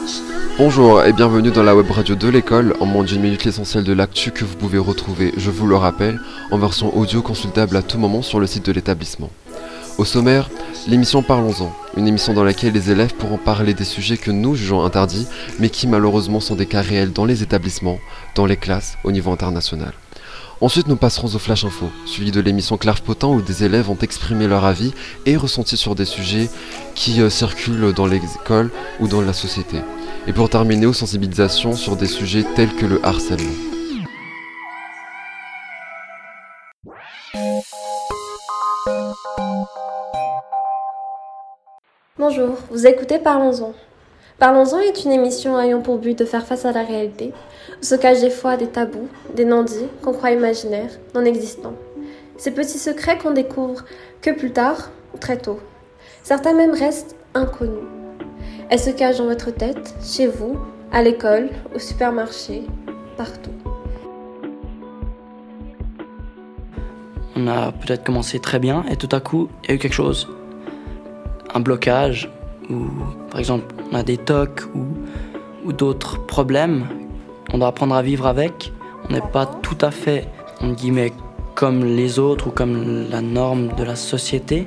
Bonjour et bienvenue dans la web radio de l'école, en moins d'une minute l'essentiel de l'actu que vous pouvez retrouver, je vous le rappelle, en version audio consultable à tout moment sur le site de l'établissement. Au sommaire, l'émission Parlons-en, une émission dans laquelle les élèves pourront parler des sujets que nous jugeons interdits, mais qui malheureusement sont des cas réels dans les établissements, dans les classes, au niveau international. Ensuite, nous passerons au Flash Info, suivi de l'émission Clairepotent où des élèves ont exprimé leur avis et ressenti sur des sujets qui circulent dans les écoles ou dans la société. Et pour terminer, aux sensibilisations sur des sujets tels que le harcèlement. Bonjour, vous écoutez Parlons-en. Parlons-en est une émission ayant pour but de faire face à la réalité, où se cachent des fois des tabous, des non-dits qu'on croit imaginaires, non existants. Ces petits secrets qu'on découvre que plus tard, très tôt. Certains même restent inconnus. Elles se cachent dans votre tête, chez vous, à l'école, au supermarché, partout. On a peut-être commencé très bien et tout à coup, il y a eu quelque chose. Un blocage, ou par exemple, on a des TOC ou d'autres problèmes. On doit apprendre à vivre avec. On n'est pas tout à fait, entre guillemets, comme les autres ou comme la norme de la société.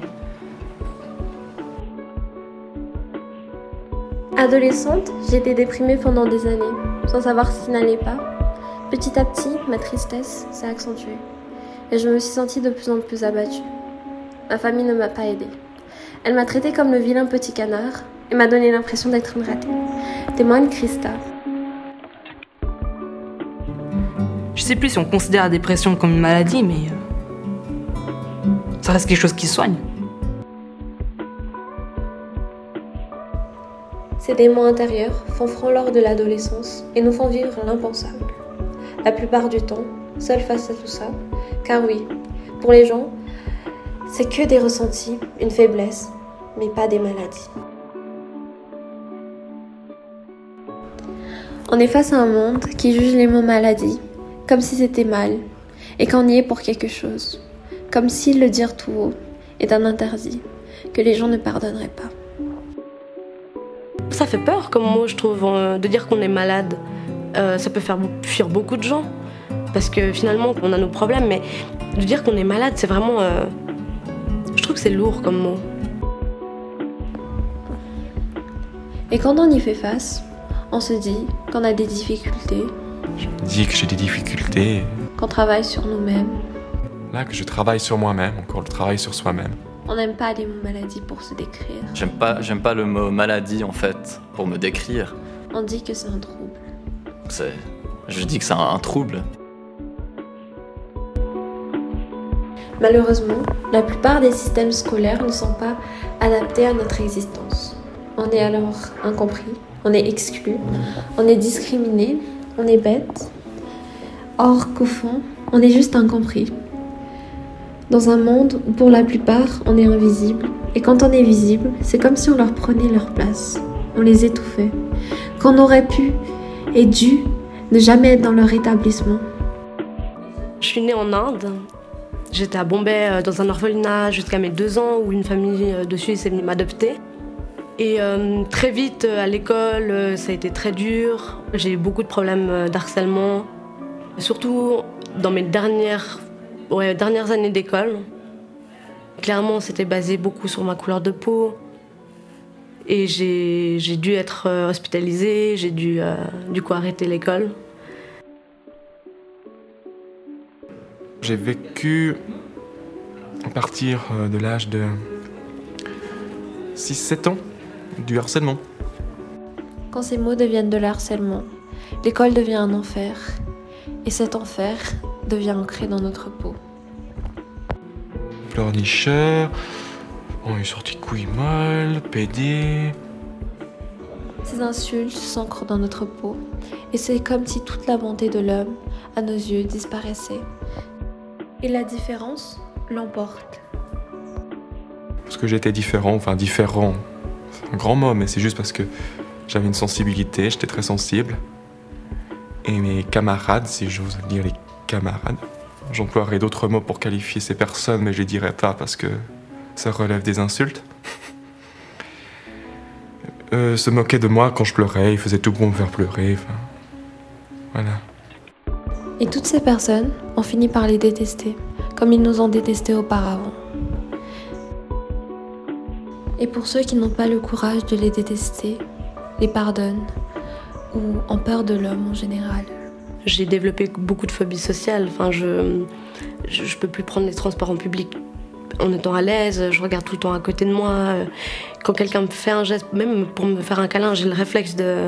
Adolescente, j'étais déprimée pendant des années, sans savoir ce qui n'allait pas. Petit à petit, ma tristesse s'est accentuée, et je me suis sentie de plus en plus abattue. Ma famille ne m'a pas aidée. Elle m'a traitée comme le vilain petit canard, et m'a donné l'impression d'être une ratée. Témoigne Christa. Je sais plus si on considère la dépression comme une maladie, mais ça reste quelque chose qui se soigne. Ces démons intérieurs font front lors de l'adolescence et nous font vivre l'impensable. La plupart du temps, seuls face à tout ça, car oui, pour les gens, c'est que des ressentis, une faiblesse, mais pas des maladies. On est face à un monde qui juge les mots maladie comme si c'était mal et qu'on y est pour quelque chose, comme si le dire tout haut est un interdit que les gens ne pardonneraient pas. Ça fait peur comme mot, je trouve, de dire qu'on est malade. Ça peut faire fuir beaucoup de gens parce que finalement on a nos problèmes, mais de dire qu'on est malade, c'est vraiment... je trouve que c'est lourd comme mot. Et quand on y fait face, on se dit qu'on a des difficultés. Je me dis que j'ai des difficultés. Qu'on travaille sur nous-mêmes. Là, que je travaille sur moi-même, encore le travail sur soi-même. On n'aime pas les mots maladie pour se décrire. J'aime pas le mot maladie en fait, pour me décrire. On dit que c'est un trouble. Je dis que c'est un trouble. Malheureusement, la plupart des systèmes scolaires ne sont pas adaptés à notre existence. On est alors incompris, on est exclu, on est discriminé, on est bête. Or qu'au fond, on est juste incompris. Dans un monde où pour la plupart, on est invisible. Et quand on est visible, c'est comme si on leur prenait leur place. On les étouffait. Qu'on aurait pu et dû ne jamais être dans leur établissement. Je suis née en Inde. J'étais à Bombay dans un orphelinat jusqu'à mes 2 ans où une famille de Suisse est venue m'adopter. Et très vite à l'école, ça a été très dur. J'ai eu beaucoup de problèmes d'harcèlement. Surtout dans mes dernières années d'école. Clairement, c'était basé beaucoup sur ma couleur de peau. Et j'ai dû être hospitalisée, j'ai dû du coup arrêter l'école. J'ai vécu à partir de l'âge de 6-7 ans du harcèlement. Quand ces mots deviennent de harcèlement, l'école devient un enfer. Et cet enfer devient ancré dans notre peau. Pleurnicheur, on est sorti de couilles molles, pédé. Ces insultes s'ancrent dans notre peau. Et c'est comme si toute la bonté de l'homme, à nos yeux, disparaissait. Et la différence l'emporte. Parce que j'étais différent, c'est un grand mot, mais c'est juste parce que j'avais une sensibilité, j'étais très sensible. Et mes camarades, si j'ose dire les camarades, j'emploierai d'autres mots pour qualifier ces personnes, mais je les dirai pas parce que ça relève des insultes. se moquaient de moi quand je pleurais, ils faisaient tout pour me faire pleurer, enfin... Voilà. Et toutes ces personnes ont fini par les détester, comme ils nous ont détestés auparavant. Et pour ceux qui n'ont pas le courage de les détester, les pardonnent, ou ont peur de l'homme en général. J'ai développé beaucoup de phobies sociales. Enfin, je peux plus prendre les transports en public en étant à l'aise. Je regarde tout le temps à côté de moi. Quand quelqu'un me fait un geste, même pour me faire un câlin, j'ai le réflexe de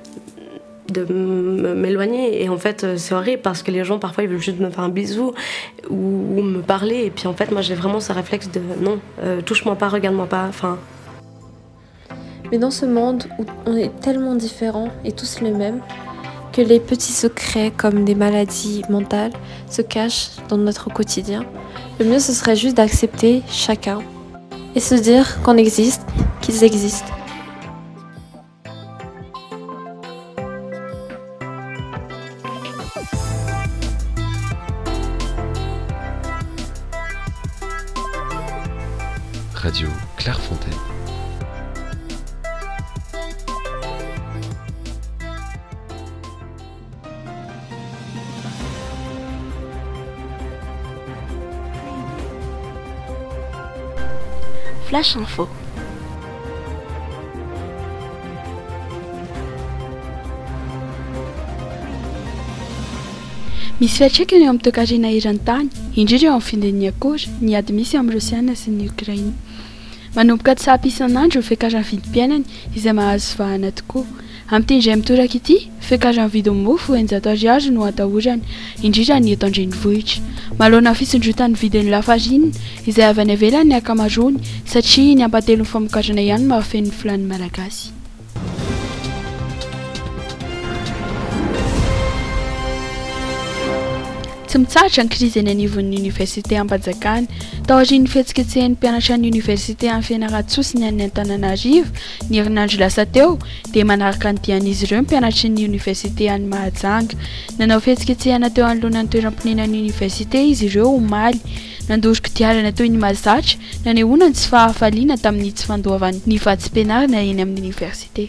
m'éloigner. Et en fait, c'est horrible parce que les gens, parfois, ils veulent juste me faire un bisou ou me parler. Et puis en fait, moi, j'ai vraiment ce réflexe de non, touche-moi pas, regarde-moi pas. Enfin... Mais dans ce monde où on est tellement différents et tous les mêmes, que les petits secrets comme des maladies mentales se cachent dans notre quotidien, le mieux ce serait juste d'accepter chacun et se dire qu'on existe, qu'ils existent. Radio Clairefontaine. Flash Info. Misy fiantraikany eo amin'ny toekarena eran-tany, indrindra eo amin'ny findin'ny akora, ny ady misy amin'ny Rosiana sy ny Ukraina. Manomboka tsapa isan'andro ny fiakaran'ny vidim-piainany izay mahazo vahana tokoa. Amin'ity indray mitoraka ity, fiakaran'ny vidin'ny mofo 400 no atahorany, indrindra ny eto an-drenivohitra. Maloana fisondrotan'ny vidin'ny lafarina izay avy any ivelany ny ankamaroany satria ny ampatelon'ny famokarana ihany mahafeno ny filan'ny malagasy. Tsy mitsahatra ny krizy eny anivon'ny université Ampanjakana. Tao aorian'ny fihetsiketsehan'ny mpianatra ny université amin'ny Fianarantsoa ny Antananarivo ny herinandro lasa teo dia manaraka ny dian'izy ireo mpianatry ny université any Mahajanga. Nanao fihetsiketsehana teo anoloanan'ny toeram-ponenan'ny université izy ireo omaly. Nandoro kodiarana toy ny mahazatra nanehoana ny tsy fahafaliana tamin'ny tsy fandoavan'ny vatsim-pianarana eny amin'ny université.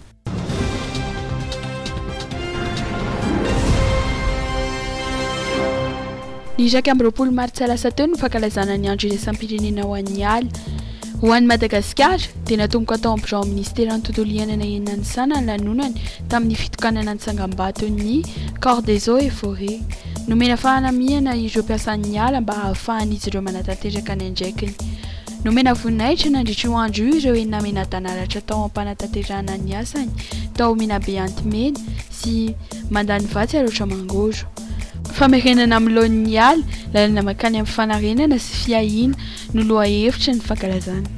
Ny 20 martsa lasa teo no fankalazana ny andro iraisam-pirenena ho an'ny ala. Ho an'ny Madagasikara dia natomboka tao amin'ny birao ministeran'ny tontolo iainana eny Anisana ny lanonany tamin'ny fitokanana ny tsangam-bato ny Corps des eaux et forêts. Nomena fahanamiana ireo mpiasan'ny ala mba ahafahan'izy ireo manatanteraka ny andraikiny. Nomena voninahitra nandritra io andro io ireo enina menan-tanaratra tao am-panatanterahana ny asany, tao Minabe Antimena sy Mandany Vatsy Arotra Mangoro. Famerenana amin'ny laon'ny ala, lalana makany amin'ny fanarenana sy fiahina no loha-hevitra ny fankalazana.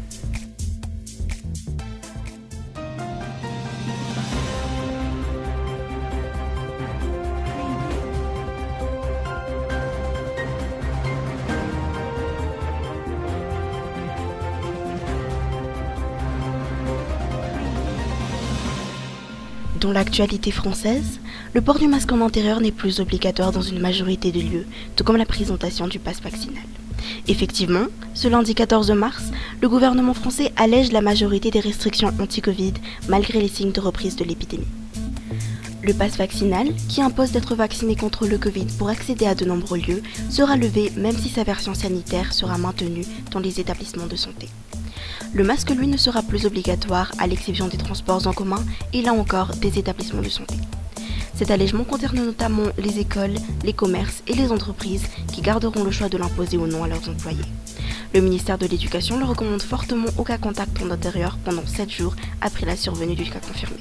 Dans l'actualité française, le port du masque en intérieur n'est plus obligatoire dans une majorité de lieux, tout comme la présentation du pass vaccinal. Effectivement, ce lundi 14 mars, le gouvernement français allège la majorité des restrictions anti-Covid malgré les signes de reprise de l'épidémie. Le pass vaccinal, qui impose d'être vacciné contre le Covid pour accéder à de nombreux lieux, sera levé même si sa version sanitaire sera maintenue dans les établissements de santé. Le masque, lui, ne sera plus obligatoire à l'exception des transports en commun et là encore des établissements de santé. Cet allègement concerne notamment les écoles, les commerces et les entreprises qui garderont le choix de l'imposer ou non à leurs employés. Le ministère de l'Éducation le recommande fortement aux cas contacts en intérieur pendant 7 jours après la survenue du cas confirmé.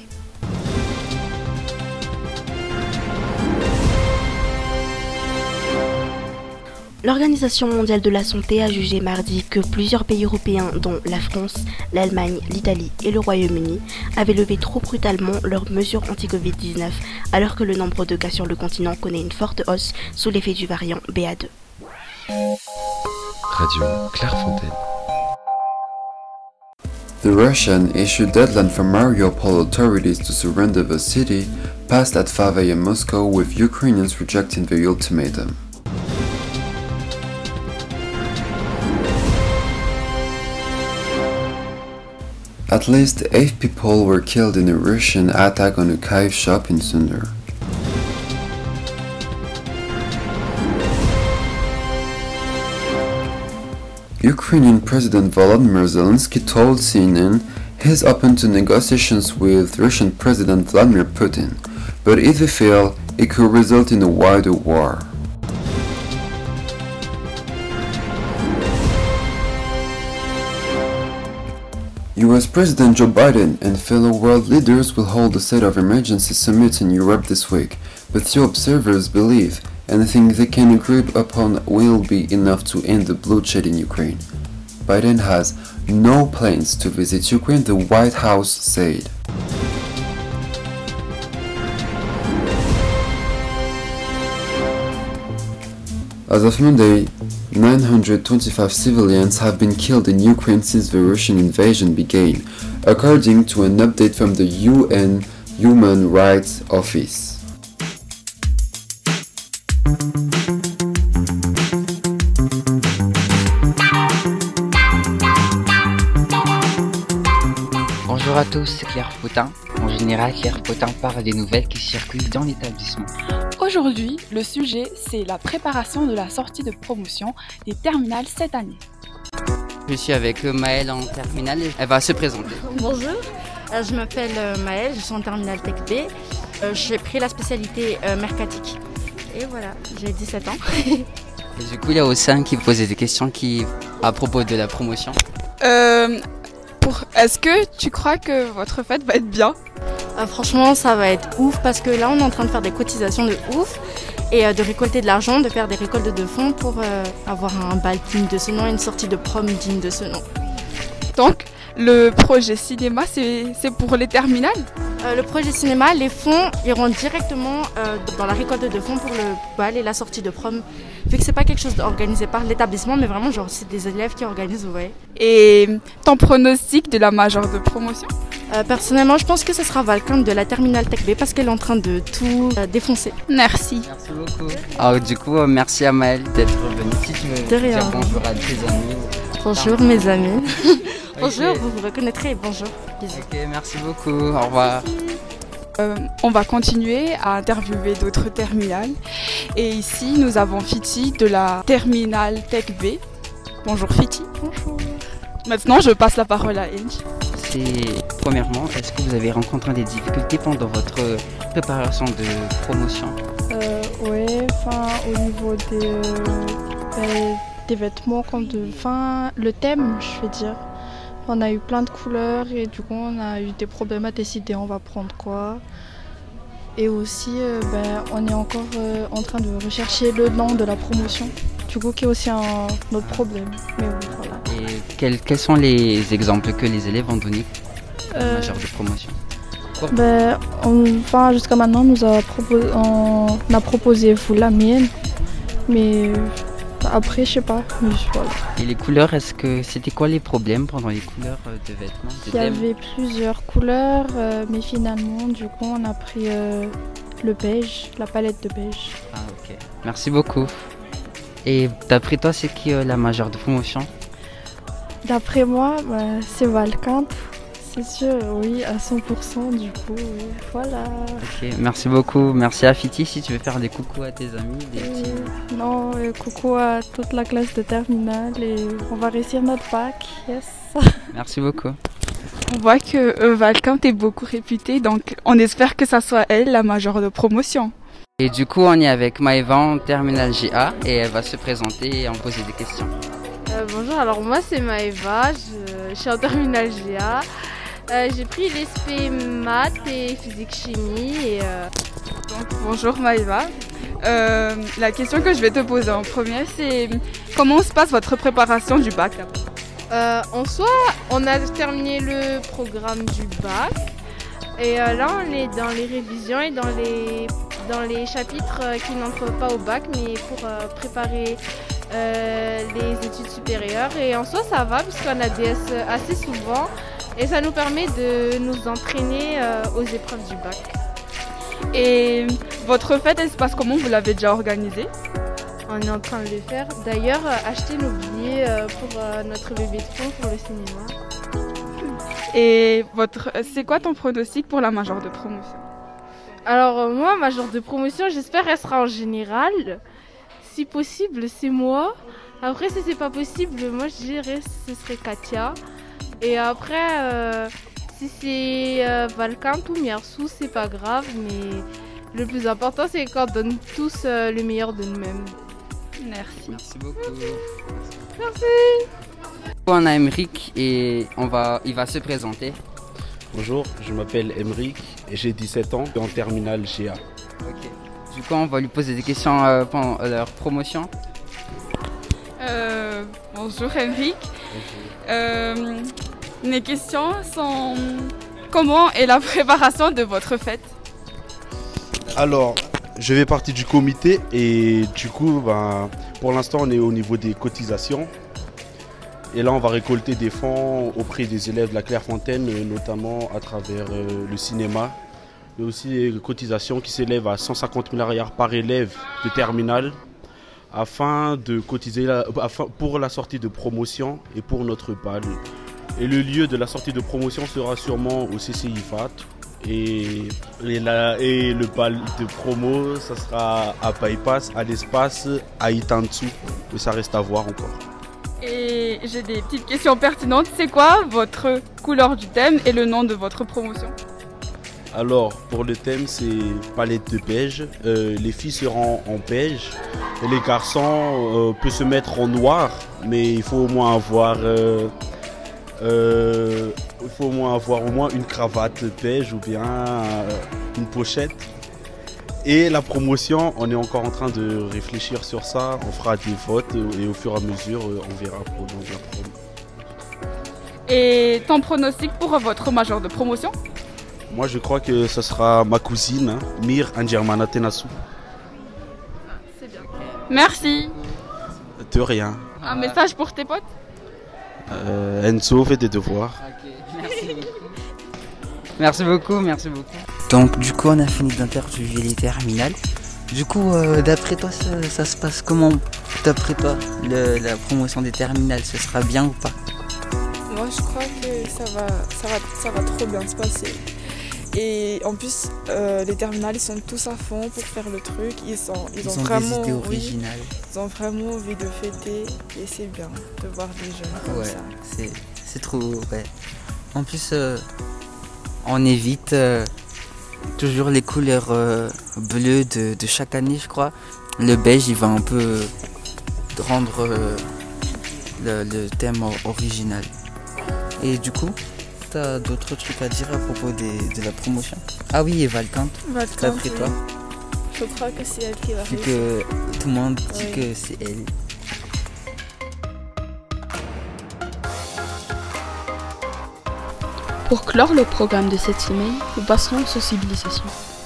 L'Organisation mondiale de la santé a jugé mardi que plusieurs pays européens, dont la France, l'Allemagne, l'Italie et le Royaume-Uni, avaient levé trop brutalement leurs mesures anti-Covid-19 alors que le nombre de cas sur le continent connaît une forte hausse sous l'effet du variant BA2. Radio Clairefontaine. The Russian issued deadline for Mariupol authorities to surrender the city passed at 5 a.m. Moscow, with Ukrainians rejecting the ultimatum. At least 8 people were killed in a Russian attack on a Kyiv shop in Sunder. Ukrainian President Volodymyr Zelensky told CNN he's open to negotiations with Russian President Vladimir Putin, but if they fail, it could result in a wider war. US President Joe Biden and fellow world leaders will hold a state of emergency summit in Europe this week, but few observers believe anything they can agree upon will be enough to end the bloodshed in Ukraine. Biden has no plans to visit Ukraine, the White House said. As of Monday, 925 civilians have been killed in Ukraine since the Russian invasion began, according to an update from the UN Human Rights Office. Bonjour à tous, c'est Claire Potin. En général, Claire Potin parle des nouvelles qui circulent dans l'établissement. Aujourd'hui, le sujet, c'est la préparation de la sortie de promotion des terminales cette année. Je suis avec Maëlle en terminale et elle va se présenter. Bonjour, je m'appelle Maëlle, je suis en terminale Tech B. J'ai pris la spécialité mercatique. Et voilà, j'ai 17 ans. Et du coup, il y a Océane qui posait des questions à propos de la promotion. Est-ce que tu crois que votre fête va être bien ? Franchement, ça va être ouf parce que là, on est en train de faire des cotisations de ouf et de récolter de l'argent, de faire des récoltes de fonds pour avoir un bal digne de ce nom et une sortie de prom digne de ce nom. Donc, le projet cinéma, c'est pour les terminales ? Le projet cinéma, les fonds iront directement dans la récolte de fonds pour le bal et la sortie de prom. Vu que c'est pas quelque chose organisé par l'établissement, mais vraiment, genre, c'est des élèves qui organisent, vous voyez. Et ton pronostic de la majeure de promotion ? Personnellement, je pense que ce sera Valcamp de la terminale Tech B parce qu'elle est en train de tout défoncer. Merci. Merci beaucoup. Alors, du coup, merci à Maëlle d'être venue. Si tu veux dire bonjour à tes amis. Bonjour mes amis. Bonjour, vous vous reconnaîtrez. Bonjour. Bisous. Ok, merci beaucoup. Au revoir. On va continuer à interviewer d'autres terminales. Et ici, nous avons Fiti de la terminale Tech B. Bonjour Fiti. Bonjour. Maintenant, je passe la parole à Ange. Premièrement, est-ce que vous avez rencontré des difficultés pendant votre préparation de promotion ? Oui, au niveau des vêtements, le thème, je vais dire. On a eu plein de couleurs et du coup on a eu des problèmes à décider on va prendre quoi. Et aussi on est encore en train de rechercher le nom de la promotion. Du coup qui est aussi un autre problème. Mais oui, voilà. Et quels sont les exemples que les élèves ont donnés pour la majeure de promotion ? Jusqu'à maintenant on a proposé vous la mienne. Mais après, je sais pas. Voilà. Et les couleurs, est-ce que c'était quoi les problèmes pendant les couleurs de vêtements ? Il y avait plusieurs couleurs, mais finalement, du coup, on a pris le beige, la palette de beige. Ah, ok. Merci beaucoup. Et d'après toi, c'est qui la majeure de promotion ? D'après moi, c'est Valcamp. C'est sûr, oui, à 100%, du coup, oui. Voilà. Ok, merci beaucoup. Merci à Fiti, si tu veux faire des coucous à tes amis. Non, coucou à toute la classe de terminale et on va réussir notre bac, yes. Merci beaucoup. On voit que Valcamp est beaucoup réputée, donc on espère que ça soit elle, la majeure de promotion. Et du coup, on est avec Maëva en terminale GA et elle va se présenter et en poser des questions. Bonjour, alors moi c'est Maëva, je suis en terminale GA. J'ai pris l'ESP maths et physique-chimie. Donc, bonjour Maëva. La question que je vais te poser en premier, c'est comment se passe votre préparation du bac ? En soi, on a terminé le programme du bac. Et là, on est dans les révisions et dans les chapitres qui n'entrent pas au bac, mais pour préparer les études supérieures. Et en soi, ça va, puisqu'on a DS assez souvent. Et ça nous permet de nous entraîner aux épreuves du bac. Et votre fête, elle se passe comment ? Vous l'avez déjà organisée ? On est en train de le faire. D'ailleurs, acheter nos billets pour notre bébé de fond pour le cinéma. Et c'est quoi ton pronostic pour la majeure de promotion? Alors moi, majeure de promotion, j'espère qu'elle sera en général. Si possible, c'est moi. Après, si c'est pas possible, moi je dirais ce serait Katia. Et après, si c'est Valkant ou Miersou, c'est pas grave, mais le plus important c'est qu'on donne tous le meilleur de nous-mêmes. Merci. Merci beaucoup. Merci. On a Emeric et il va se présenter. Bonjour, je m'appelle Emeric et j'ai 17 ans en terminale GA. Ok. Du coup, on va lui poser des questions pendant leur promotion. Bonjour Emeric. Mes questions sont comment est la préparation de votre fête? Alors, je fais partie du comité et du coup, pour l'instant, on est au niveau des cotisations. Et là, on va récolter des fonds auprès des élèves de la Clairefontaine, notamment à travers le cinéma. Il y a aussi des cotisations qui s'élèvent à 150 000 $ par élève de terminale afin de cotiser pour la sortie de promotion et pour notre bal. Et le lieu de la sortie de promotion sera sûrement au CCIFAT. Et le bal de promo, ça sera à Bypass, à l'espace, à Itanzu. Mais ça reste à voir encore. Et j'ai des petites questions pertinentes. C'est quoi votre couleur du thème et le nom de votre promotion? Alors, pour le thème, c'est palette de beige. Les filles seront en beige. Et les garçons peuvent se mettre en noir. Mais il faut au moins avoir... au moins une cravate beige ou bien une pochette. Et la promotion, on est encore en train de réfléchir sur ça. On fera des votes et au fur et à mesure, on verra pour la promo. Et ton pronostic pour votre majeure de promotion? Moi, je crois que ce sera ma cousine, Mir Angermana Tenasu. C'est bien. Merci. De rien. Un message pour tes potes? Enzo, fais tes devoirs. Ok, merci beaucoup. Merci beaucoup. Donc du coup on a fini d'interviewer les terminales. Du coup d'après toi ça se passe comment? D'après toi la promotion des terminales, ce sera bien ou pas? Moi je crois que ça va trop bien se passer. Et en plus les terminales ils sont tous à fond pour faire le truc. Ils ont vraiment des idées originales. Ils ont vraiment envie de fêter et c'est bien de voir des jeunes comme ça. C'est trop ouais. En plus on évite toujours les couleurs bleues de chaque année, je crois. Le beige, il va un peu rendre le thème original. Et du coup, t'as d'autres trucs à dire à propos de la promotion? Ah oui, et Valkant, d'après toi? Je crois que c'est elle qui va Vu réussir. que tout le monde dit que c'est elle. Pour clore le programme de cette semaine, nous passerons aux sensibilisations.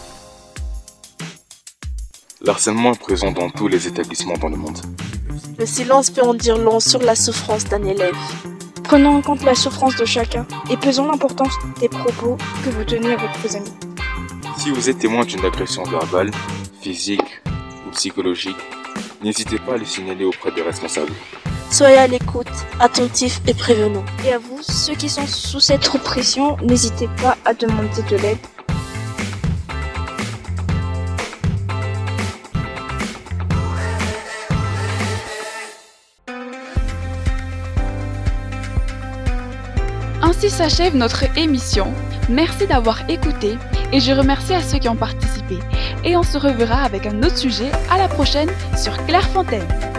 L'harcèlement est présent dans tous les établissements dans le monde. Le silence peut en dire long sur la souffrance d'un élève. Prenons en compte la souffrance de chacun et pesons l'importance des propos que vous tenez avec vos amis. Si vous êtes témoin d'une agression verbale, physique ou psychologique, n'hésitez pas à les signaler auprès des responsables. Soyez à l'écoute, attentifs et prévenants. Et à vous, ceux qui sont sous cette oppression, n'hésitez pas à demander de l'aide. Ainsi s'achève notre émission. Merci d'avoir écouté et je remercie à ceux qui ont participé. Et on se reverra avec un autre sujet à la prochaine sur Clairefontaine.